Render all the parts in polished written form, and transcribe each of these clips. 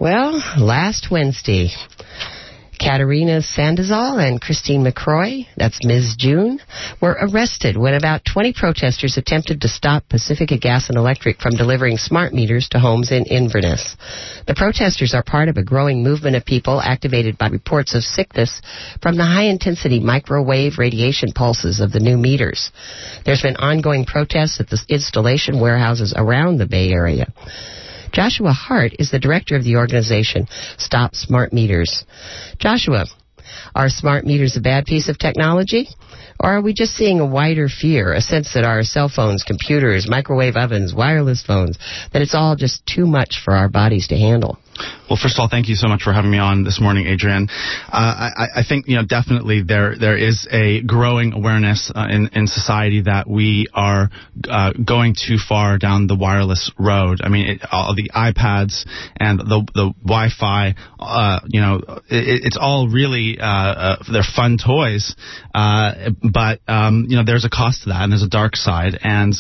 Well, last Wednesday, Katerina Sandoval and Christine McCroy, that's Ms. June, were arrested when about 20 protesters attempted to stop Pacifica Gas and Electric from delivering smart meters to homes in Inverness. The protesters are part of a growing movement of people activated by reports of sickness from the high-intensity microwave radiation pulses of the new meters. There's been ongoing protests at the installation warehouses around the Bay Area. Joshua Hart is the director of the organization Stop Smart Meters. Joshua, are smart meters a bad piece of technology? Or are we just seeing a wider fear, a sense that our cell phones, computers, microwave ovens, wireless phones, that it's all just too much for our bodies to handle? Well, first of all, thank you so much for having me on this morning, Adrienne. I think, definitely there is a growing awareness in society that we are going too far down the wireless road. I mean, all the iPads and the Wi-Fi, it's all really they're fun toys, but there's a cost to that, and there's a dark side, and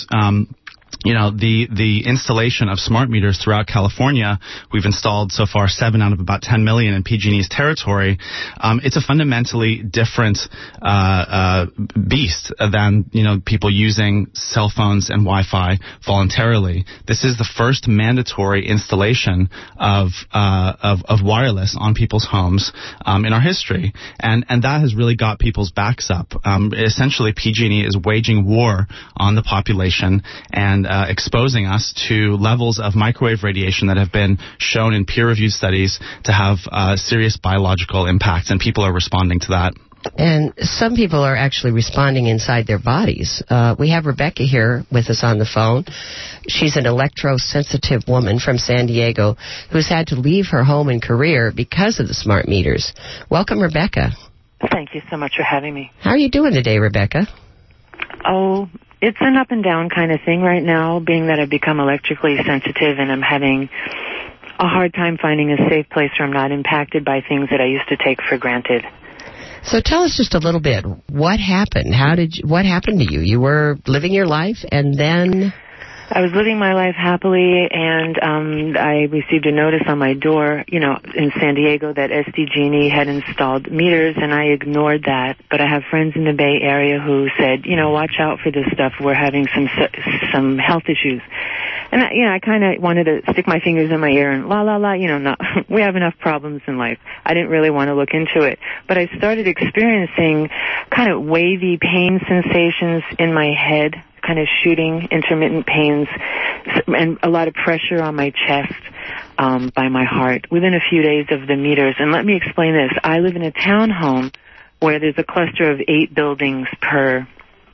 the installation of smart meters throughout California, we've installed so far 7 out of about 10 million in PG&E's territory. It's a fundamentally different beast than people using cell phones and Wi-Fi voluntarily. This is the first mandatory installation of wireless on people's homes in our history, and that has really got people's backs up. Essentially, PG&E is waging war on the population and exposing us to levels of microwave radiation that have been shown in peer-reviewed studies to have serious biological impacts, and people are responding to that. And some people are actually responding inside their bodies. We have Rebecca here with us on the phone. She's an electrosensitive woman from San Diego who's had to leave her home and career because of the smart meters. Welcome, Rebecca. Thank you so much for having me. How are you doing today, Rebecca? Oh, it's an up and down kind of thing right now, being that I've become electrically sensitive and I'm having a hard time finding a safe place where I'm not impacted by things that I used to take for granted. So tell us just a little bit. What happened? What happened to you? You were living your life, and then... I was living my life happily, and I received a notice on my door, in San Diego that SDG&E had installed meters, and I ignored that. But I have friends in the Bay Area who said, watch out for this stuff. We're having some health issues. And, I kind of wanted to stick my fingers in my ear and no, we have enough problems in life. I didn't really want to look into it. But I started experiencing kind of wavy pain sensations in my head, kind of shooting intermittent pains, and a lot of pressure on my chest by my heart within a few days of the meters. And let me explain this. I live in a townhome where there's a cluster of 8 buildings per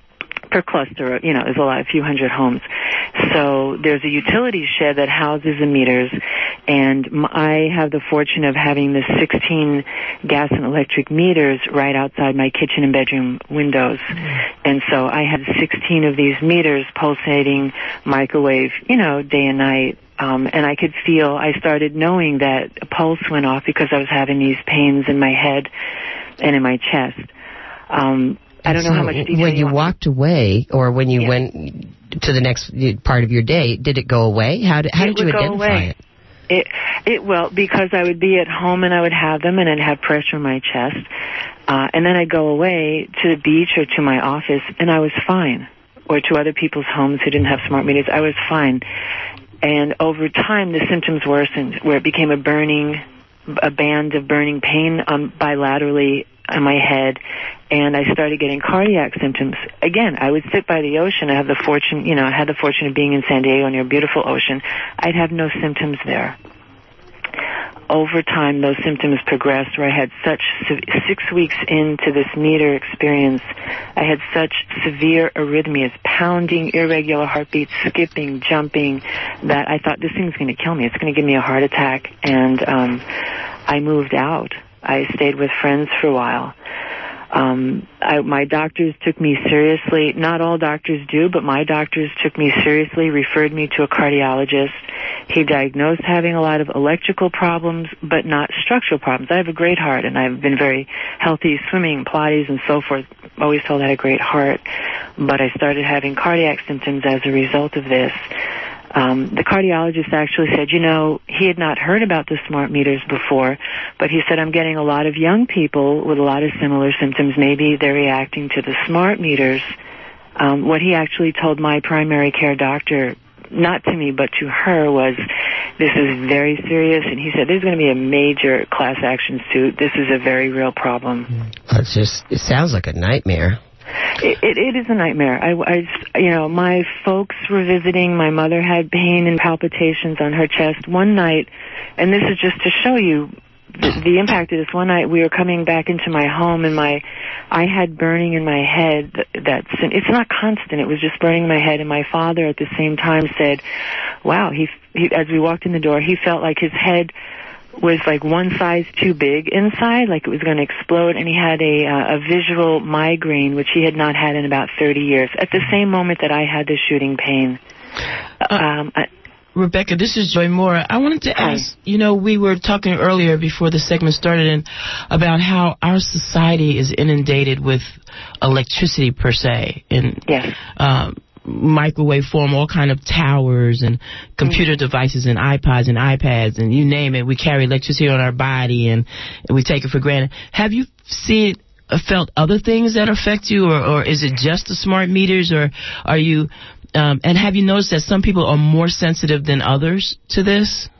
cluster, there's a few hundred homes. So there's a utility shed that houses the meters, and I have the fortune of having the 16 gas and electric meters right outside my kitchen and bedroom windows. And so I had 16 of these meters pulsating microwave, day and night. And I started knowing that a pulse went off because I was having these pains in my head and in my chest. I don't know how much detail when you walked away, or when you went to the next part of your day, did it go away? How did you identify it? Well, because I would be at home and I would have them, and I'd have pressure in my chest, and then I'd go away to the beach or to my office, and I was fine, or to other people's homes who didn't have smart meters. I was fine, and over time the symptoms worsened, where it became a band of burning pain bilaterally on my head, and I started getting cardiac symptoms. Again, I would sit by the ocean. I had the fortune of being in San Diego near a beautiful ocean. I'd have no symptoms there. Over time, those symptoms progressed, where I had 6 weeks into this meter experience, I had such severe arrhythmias, pounding, irregular heartbeats, skipping, jumping, that I thought, this thing's going to kill me. It's going to give me a heart attack. And I moved out. I stayed with friends for a while. My doctors took me seriously. Not all doctors do, but my doctors took me seriously, referred me to a cardiologist. He diagnosed having a lot of electrical problems, but not structural problems. I have a great heart, and I've been very healthy, swimming, Pilates, and so forth. Always told I had a great heart. But I started having cardiac symptoms as a result of this. The cardiologist actually said, he had not heard about the smart meters before, but he said, I'm getting a lot of young people with a lot of similar symptoms. Maybe they're reacting to the smart meters. What he actually told my primary care doctor, not to me, but to her, was this is very serious. And he said, there's going to be a major class action suit. This is a very real problem. It sounds like a nightmare. It is a nightmare. My folks were visiting. My mother had pain and palpitations on her chest one night, and this is just to show you the impact of this. One night we were coming back into my home, and I had burning in my head. It's not constant. It was just burning in my head, and my father at the same time said, "Wow." He as we walked in the door, he felt like his head was like one size too big inside, like it was going to explode, and he had a visual migraine, which he had not had in about 30 years, at the same moment that I had the shooting pain. Rebecca, this is Joy Moore. I wanted to ask, we were talking earlier before the segment started about how our society is inundated with electricity per se, and yes. Microwave form, all kind of towers and computer devices and iPods and iPads and you name it. We carry electricity on our body and we take it for granted. Have you felt other things that affect you, or is it just the smart meters, or are you, and have you noticed that some people are more sensitive than others to this?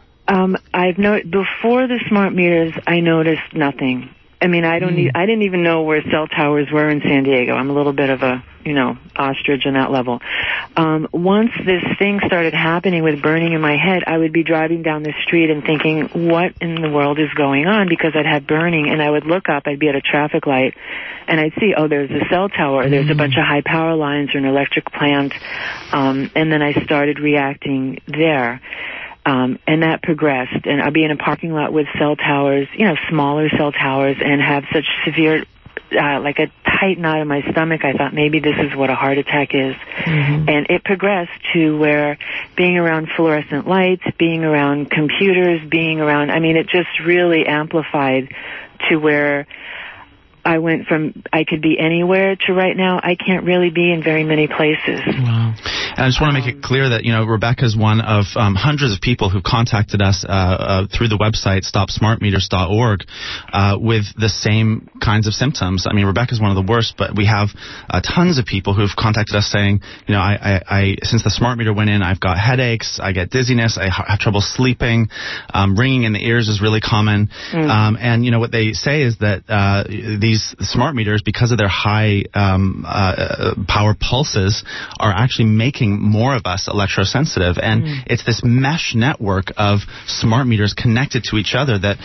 Before the smart meters, I noticed nothing. I mean, I didn't even know where cell towers were in San Diego. I'm a little bit of a, ostrich on that level. Once this thing started happening with burning in my head, I would be driving down the street and thinking, what in the world is going on? Because I'd had burning, and I would look up, I'd be at a traffic light, and I'd see, there's a cell tower, there's a bunch of high power lines or an electric plant, and then I started reacting there. And that progressed, and I'd be in a parking lot with cell towers, smaller cell towers, and have such severe, like a tight knot in my stomach. I thought maybe this is what a heart attack is. Mm-hmm. And it progressed to where being around fluorescent lights, being around computers, it just really amplified to where I went from I could be anywhere to right now I can't really be in very many places. Wow. And I just want to make it clear that, Rebecca's one of hundreds of people who contacted us through the website stopsmartmeters.org with the same kinds of symptoms. I mean, Rebecca's one of the worst, but we have tons of people who've contacted us saying, I since the smart meter went in, I've got headaches, I get dizziness, I have trouble sleeping, ringing in the ears is really common. And, what they say is that these smart meters, because of their high power pulses, are actually making more of us electrosensitive. And it's this mesh network of smart meters connected to each other that,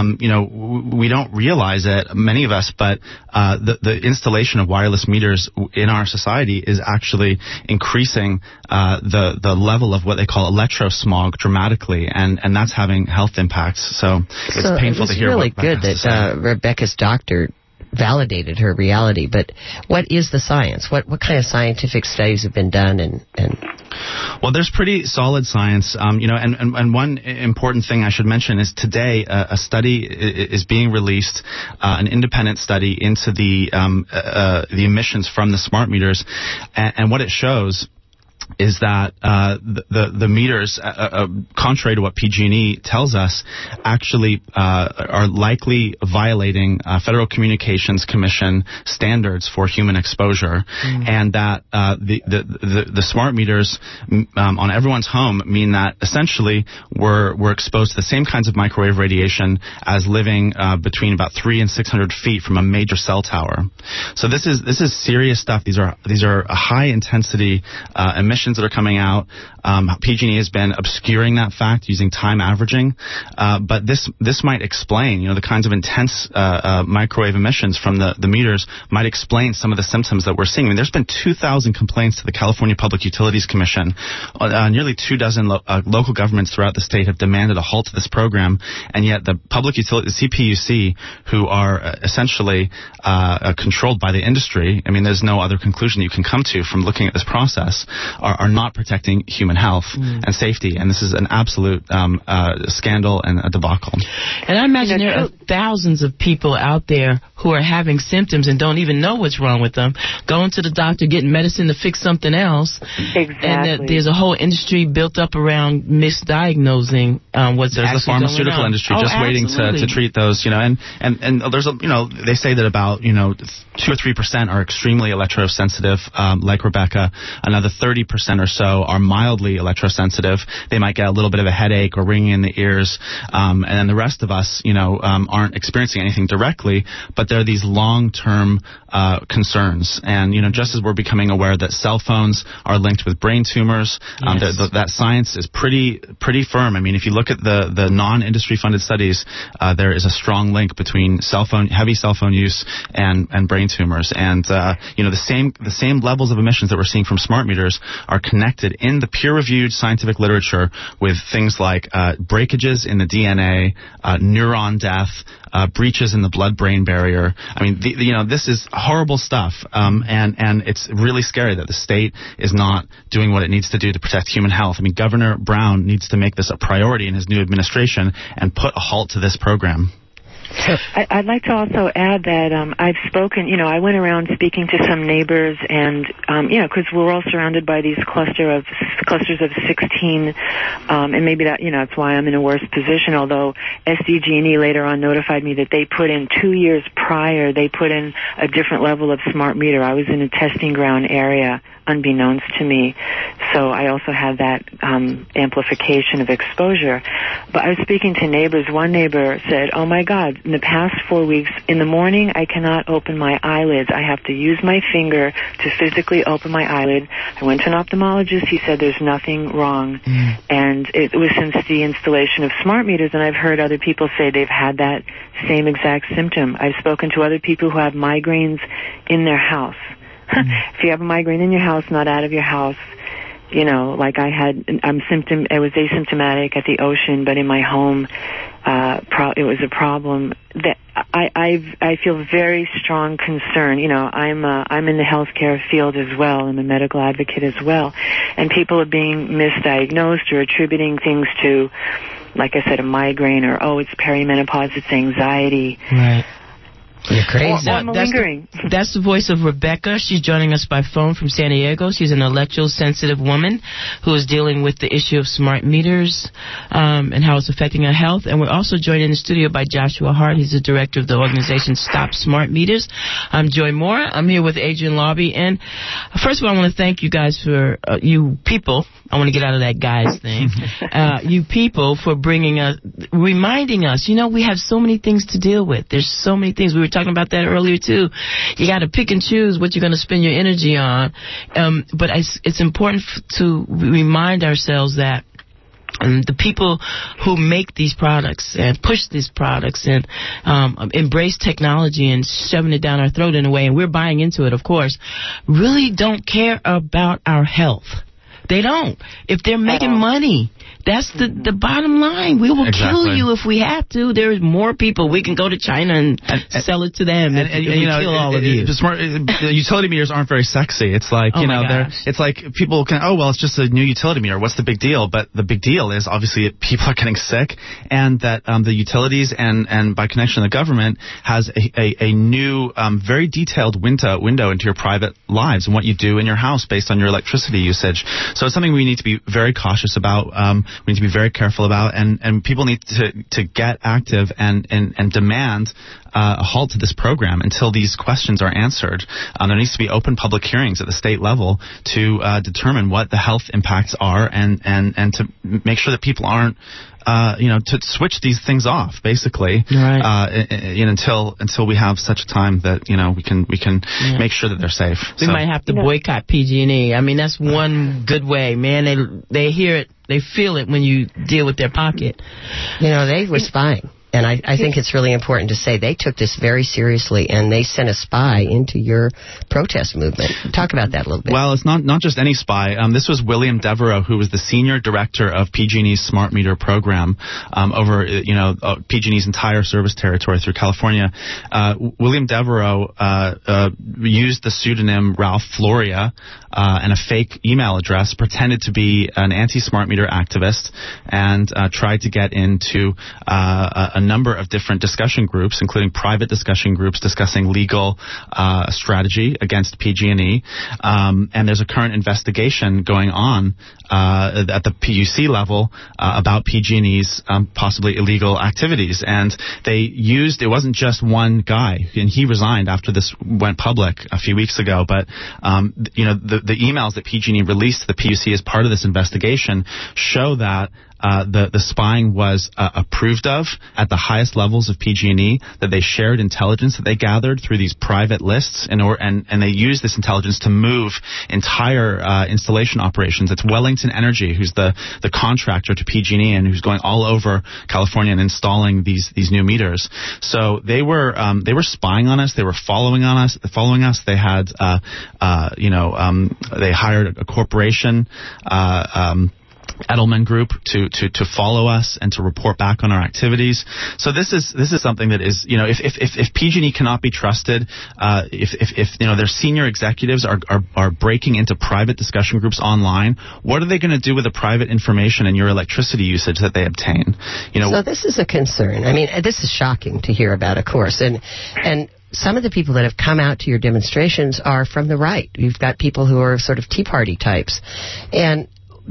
we don't realize it, many of us, but the installation of wireless meters in our society is actually increasing the level of what they call electrosmog dramatically, and that's having health impacts. So it's painful to hear. It's really good that Rebecca's doctor validated her reality, but what is the science? What kind of scientific studies have been done? And well, there's pretty solid science, and one important thing I should mention is today a study is being released, an independent study into the emissions from the smart meters, and what it shows is that the meters, contrary to what PG&E tells us, actually are likely violating Federal Communications Commission standards for human exposure, and that the smart meters on everyone's home mean that essentially we're exposed to the same kinds of microwave radiation as living between about 300 and 600 feet from a major cell tower. So this is serious stuff. These are high intensity emissions that are coming out. PG&E has been obscuring that fact using time averaging, but this might explain, the kinds of intense microwave emissions from the meters might explain some of the symptoms that we're seeing. I mean, there's been 2,000 complaints to the California Public Utilities Commission. Nearly 24 local governments throughout the state have demanded a halt to this program, and yet the public utility, the CPUC, who are essentially controlled by the industry, I mean, there's no other conclusion you can come to from looking at this process, are not protecting human health and safety, and this is an absolute scandal and a debacle. And I imagine there are thousands of people out there who are having symptoms and don't even know what's wrong with them, going to the doctor, getting medicine to fix something else. Exactly. And that there's a whole industry built up around misdiagnosing what's There's the pharmaceutical industry just waiting to treat those, and there's they say that about 2 or 3% are extremely electrosensitive, like Rebecca. Another 30% or so are mildly electrosensitive. They might get a little bit of a headache or ringing in the ears, and then the rest of us, aren't experiencing anything directly, but there are these long-term concerns. And just as we're becoming aware that cell phones are linked with brain tumors, that science is pretty firm. I mean, if you look at the non-industry funded studies, there is a strong link between heavy cell phone use and brain tumors. And the same levels of emissions that we're seeing from smart meters are connected in the peer-reviewed scientific literature with things like breakages in the DNA, neuron death, breaches in the blood-brain barrier. I mean, this is horrible stuff, and it's really scary that the state is not doing what it needs to do to protect human health. I mean, Governor Brown needs to make this a priority in his new administration and put a halt to this program. I'd like to also add that I've spoken, I went around speaking to some neighbors, and, because we're all surrounded by these clusters of 16, and maybe that's why I'm in a worse position, although SDG&E later on notified me that they put in 2 years prior, they put in a different level of smart meter. I was in a testing ground area, unbeknownst to me, so I also had that amplification of exposure. But I was speaking to neighbors. One neighbor said, "Oh my God, in the past 4 weeks, in the morning I cannot open my eyelids. I have to use my finger to physically open my eyelid. I went to an ophthalmologist. He said there's nothing wrong." And it was since the installation of smart meters, and I've heard other people say they've had that same exact symptom. I've spoken to other people who have migraines in their house. If you have a migraine in your house, not out of your house, like I had, I was asymptomatic at the ocean, but in my home, it was a problem. That I feel very strong concern. I'm in the healthcare field as well. I'm a medical advocate as well, and people are being misdiagnosed or attributing things to, like I said, a migraine, or it's perimenopause, it's anxiety. Right. You're crazy. That's the voice of Rebecca. She's joining us by phone from San Diego. She's an electrosensitive woman who is dealing with the issue of smart meters and how it's affecting her health. And we're also joined in the studio by Joshua Hart. He's the director of the organization Stop Smart Meters. I'm Joy Moore. I'm here with Adrienne Lobby. And first of all, I want to thank you guys for, you people, I want to get out of that guys thing, you people for reminding us, we have so many things to deal with. There's so many things. We were talking about that earlier too. You got to pick and choose what you're going to spend your energy on. But it's important to remind ourselves that the people who make these products and push these products and embrace technology and shoving it down our throat in a way, and we're buying into it, of course, really don't care about our health. They don't. If they're making money, that's the bottom line. We will kill you if we have to. There's more people. We can go to China and sell it to them and kill all of you. The utility meters aren't very sexy. It's like, it's like people can, it's just a new utility meter. What's the big deal? But the big deal is obviously people are getting sick, and that the utilities and by connection the government has a new, very detailed window into your private lives and what you do in your house based on your electricity usage. So it's something we need to be very cautious about. We need to be very careful about, and people need to get active and demand a halt to this program until these questions are answered. There needs to be open public hearings at the state level to determine what the health impacts are, and to make sure that people aren't to switch these things off, basically, right. Until we have such a time that we can make sure that they're safe. We might have to boycott PG&E. I mean, that's one good way, man. They hear it They feel it when you deal with their pocket. You know, they were spying. And I think it's really important to say they took this very seriously, and they sent a spy into your protest movement. Talk about that a little bit. Well, it's not just any spy. This was William Devereaux, who was the senior director of PG&E's smart meter program over PG&E's entire service territory through California. William Devereaux used the pseudonym Ralph Floria and a fake email address, pretended to be an anti-smart meter activist, and tried to get into a number of different discussion groups, including private discussion groups discussing legal strategy against PG&E. And there's a current investigation going on at the PUC level about PG&E's possibly illegal activities. And they used, it wasn't just one guy, and he resigned after this went public a few weeks ago, but the emails that PG&E released to the PUC as part of this investigation show that the spying was approved of at the highest levels of PG&E, that they shared intelligence that they gathered through these private lists, and they used this intelligence to move entire installation operations. It's Wellington Energy, who's the contractor to PG&E and who's going all over California and installing these new meters. So they were spying on us. They were following us. They had they hired a corporation, Edelman Group, to follow us and to report back on our activities. So this is something that is, if PG&E cannot be trusted, if their senior executives are breaking into private discussion groups online, what are they going to do with the private information and your electricity usage that they obtain? So this is a concern. I mean, this is shocking to hear about, of course, and some of the people that have come out to your demonstrations are from the right. You've got people who are sort of Tea Party types, and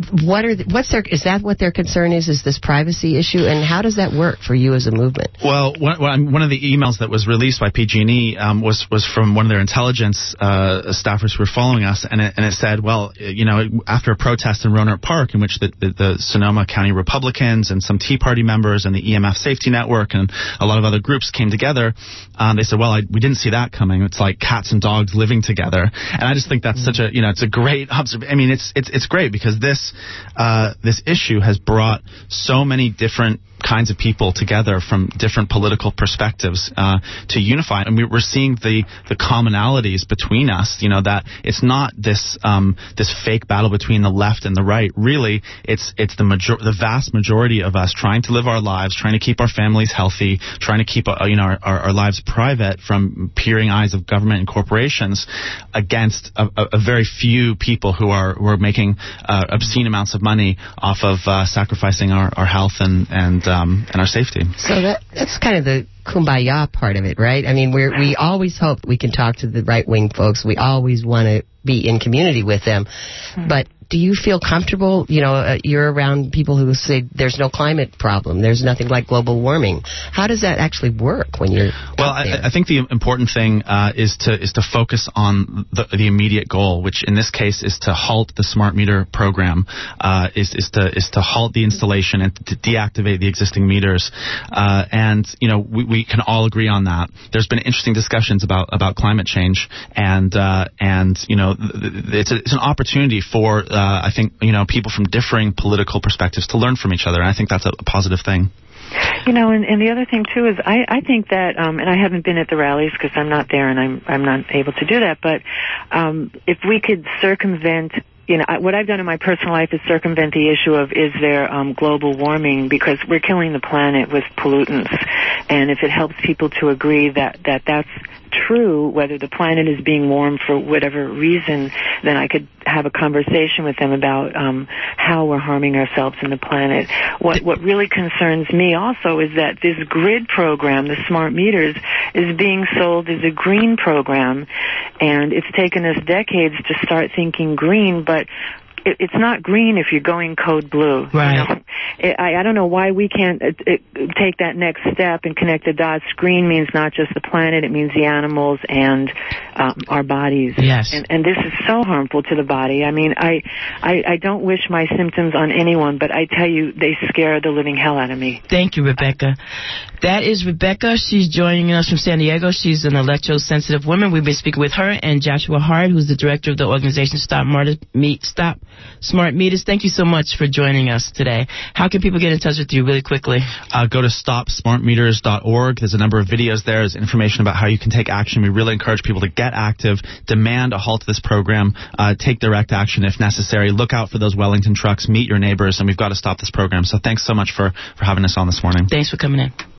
is that what their concern is this privacy issue, and how does that work for you as a movement? Well, one of the emails that was released by PG&E was from one of their intelligence staffers who were following us, and it said, well, after a protest in Rohnert Park in which the Sonoma County Republicans and some Tea Party members and the EMF Safety Network and a lot of other groups came together, they said, well, we didn't see that coming. It's like cats and dogs living together. And I just think that's such a, it's a great observation. I mean, it's great because this issue has brought so many different kinds of people together from different political perspectives to unify, and we're seeing the commonalities between us. That it's not this fake battle between the left and the right. Really, it's the vast majority of us trying to live our lives, trying to keep our families healthy, trying to keep our lives private from peering eyes of government and corporations against a very few people who are making obscene amounts of money off of sacrificing our health and our safety. So that's kind of the kumbaya part of it, right? I mean, we always hope we can talk to the right-wing folks. We always want to be in community with them. But do you feel comfortable, you're around people who say there's no climate problem, there's nothing like global warming. How does that actually work when you're I think the important thing is to focus on the immediate goal, which in this case is to halt the smart meter program, is to halt the installation and to deactivate the existing meters. And we can all agree on that. There's been interesting discussions about climate change, and it's an opportunity for I think people from differing political perspectives to learn from each other, and I think that's a positive thing. And the other thing too is I think that and I haven't been at the rallies because I'm not there and I'm not able to do that, but if we could circumvent, what I've done in my personal life is circumvent the issue of is there global warming, because we're killing the planet with pollutants, and if it helps people to agree that that's true, whether the planet is being warmed for whatever reason, then I could have a conversation with them about how we're harming ourselves and the planet. What really concerns me also is that this grid program, the smart meters, is being sold as a green program, and it's taken us decades to start thinking green, but it's not green if you're going code blue. Right. I don't know why we can't take that next step and connect the dots. Green means not just the planet, it means the animals and our bodies. Yes. And this is so harmful to the body. I mean, I don't wish my symptoms on anyone, but I tell you, they scare the living hell out of me. Thank you, Rebecca. That is Rebecca. She's joining us from San Diego. She's an electrosensitive woman. We've been speaking with her and Joshua Hart, who's the director of the organization Stop smart meters. Thank you so much for joining us today. How can people get in touch with you really quickly? Go to stopsmartmeters.org. There's a number of videos there. There's information about how you can take action. We really encourage people to get active, demand a halt to this program, take direct action if necessary. Look out for those Wellington trucks, meet your neighbors, and we've got to stop this program. So thanks so much for having us on this morning. Thanks for coming in.